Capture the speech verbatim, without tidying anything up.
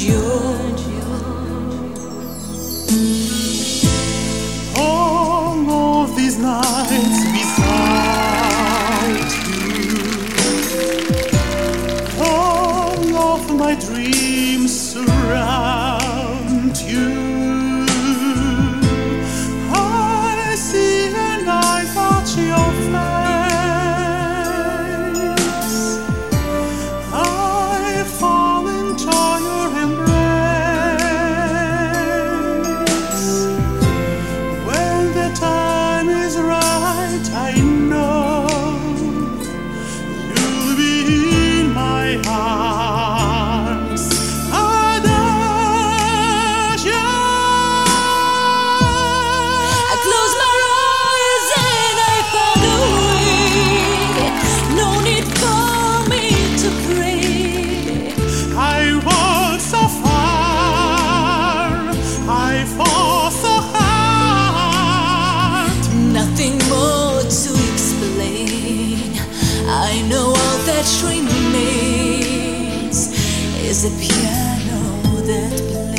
you. All of these nights beside you, all of my dreams surround you. I see and I touch your face. I fall into your embrace. When the time is right, I know you'll be in my arms. Adagio. I close my eyes and I found a way. No need for me to pray. I walk so far, I fall so hard. Nothing more to explain. I know all that remains is a piano that plays.